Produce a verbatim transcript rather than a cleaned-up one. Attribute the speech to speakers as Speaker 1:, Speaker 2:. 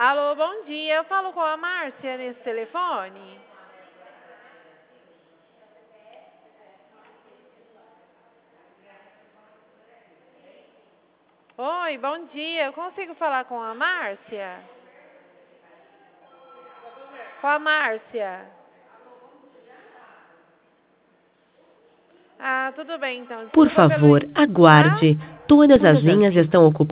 Speaker 1: Alô, bom dia. Eu falo com a Márcia nesse telefone? Oi, bom dia. Eu consigo falar com a Márcia? Com a Márcia. Ah, tudo bem então.
Speaker 2: Por
Speaker 1: Desculpa pelo...
Speaker 2: favor,
Speaker 1: Hã?
Speaker 2: aguarde. Todas as linhas estão ocupadas.